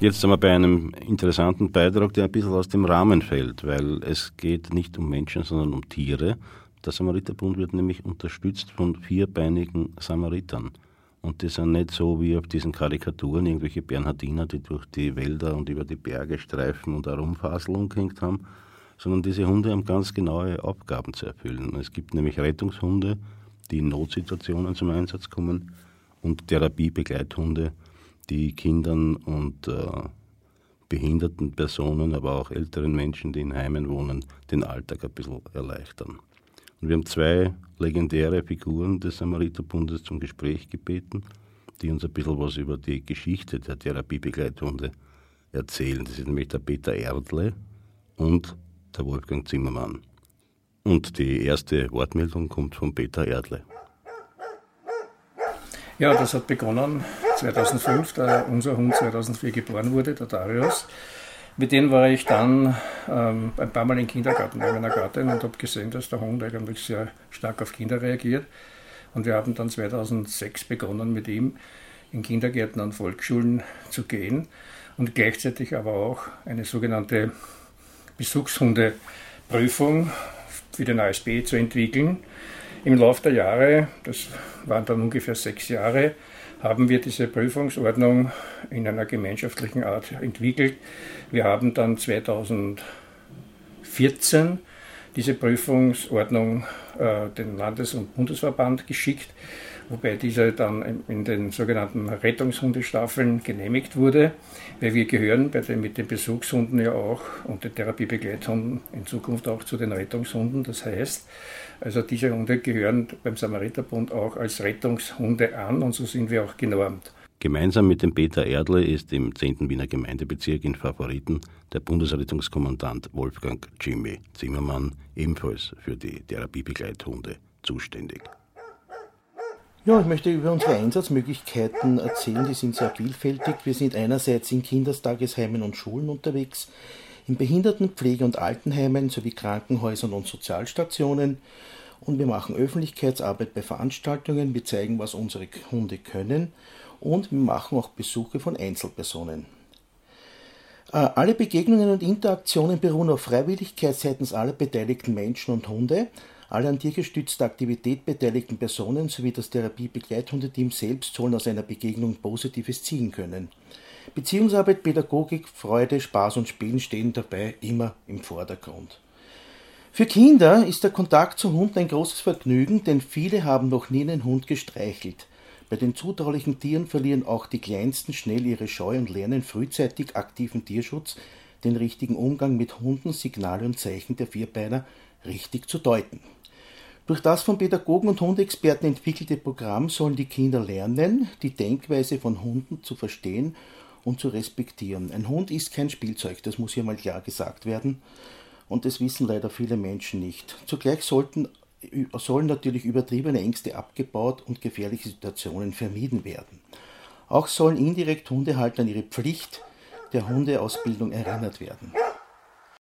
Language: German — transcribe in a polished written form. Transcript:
Jetzt sind wir bei einem interessanten Beitrag, der ein bisschen aus dem Rahmen fällt, weil es geht nicht um Menschen, sondern um Tiere. Der Samariterbund wird nämlich unterstützt von vierbeinigen Samaritern. Und die sind nicht so wie auf diesen Karikaturen irgendwelche Bernhardiner, die durch die Wälder und über die Berge streifen und eine Rumfasel umgehängt haben, sondern diese Hunde haben ganz genaue Aufgaben zu erfüllen. Es gibt nämlich Rettungshunde, die in Notsituationen zum Einsatz kommen, und Therapiebegleithunde, die Kindern und behinderten Personen, aber auch älteren Menschen, die in Heimen wohnen, den Alltag ein bisschen erleichtern. Und wir haben zwei legendäre Figuren des Samariterbundes zum Gespräch gebeten, die uns ein bisschen was über die Geschichte der Therapiebegleithunde erzählen. Das ist nämlich der Peter Erdle und der Wolfgang Zimmermann. Und die erste Wortmeldung kommt von Peter Erdle. Ja, das hat begonnen 2005, da unser Hund 2004 geboren wurde, der Darius. Mit dem war ich dann ein paar Mal im Kindergarten bei meiner Gattin und habe gesehen, dass der Hund eigentlich sehr stark auf Kinder reagiert. Und wir haben dann 2006 begonnen, mit ihm in Kindergärten und Volksschulen zu gehen und gleichzeitig aber auch eine sogenannte Besuchshundeprüfung für den ASB zu entwickeln. Im Laufe der Jahre, das waren dann ungefähr 6 Jahre, haben wir diese Prüfungsordnung in einer gemeinschaftlichen Art entwickelt. Wir haben dann 2014 diese Prüfungsordnung den Landes- und Bundesverband geschickt, wobei diese dann in den sogenannten Rettungshundestaffeln genehmigt wurde, weil wir gehören mit den Besuchshunden ja auch und den Therapiebegleithunden in Zukunft auch zu den Rettungshunden. Das heißt, also diese Hunde gehören beim Samariterbund auch als Rettungshunde an und so sind wir auch genormt. Gemeinsam mit dem Peter Erdle ist im 10. Wiener Gemeindebezirk in Favoriten der Bundesrettungskommandant Wolfgang Jimmy Zimmermann ebenfalls für die Therapiebegleithunde zuständig. Ja, ich möchte über unsere Einsatzmöglichkeiten erzählen, die sind sehr vielfältig. Wir sind einerseits in Kindertagesheimen und Schulen unterwegs, in Behindertenpflege- und Altenheimen sowie Krankenhäusern und Sozialstationen. Und wir machen Öffentlichkeitsarbeit bei Veranstaltungen, wir zeigen, was unsere Hunde können und wir machen auch Besuche von Einzelpersonen. Alle Begegnungen und Interaktionen beruhen auf Freiwilligkeit seitens aller beteiligten Menschen und Hunde, alle an tiergestützter Aktivität beteiligten Personen sowie das Therapiebegleithundeteam selbst sollen aus einer Begegnung Positives ziehen können. Beziehungsarbeit, Pädagogik, Freude, Spaß und Spielen stehen dabei immer im Vordergrund. Für Kinder ist der Kontakt zu Hunden ein großes Vergnügen, denn viele haben noch nie einen Hund gestreichelt. Bei den zutraulichen Tieren verlieren auch die Kleinsten schnell ihre Scheu und lernen frühzeitig aktiven Tierschutz, den richtigen Umgang mit Hunden, Signale und Zeichen der Vierbeiner richtig zu deuten. Durch das von Pädagogen und Hundeexperten entwickelte Programm sollen die Kinder lernen, die Denkweise von Hunden zu verstehen und zu respektieren. Ein Hund ist kein Spielzeug, das muss hier mal klar gesagt werden. Und das wissen leider viele Menschen nicht. Zugleich sollen natürlich übertriebene Ängste abgebaut und gefährliche Situationen vermieden werden. Auch sollen indirekt Hundehalter an ihre Pflicht der Hundeausbildung erinnert werden.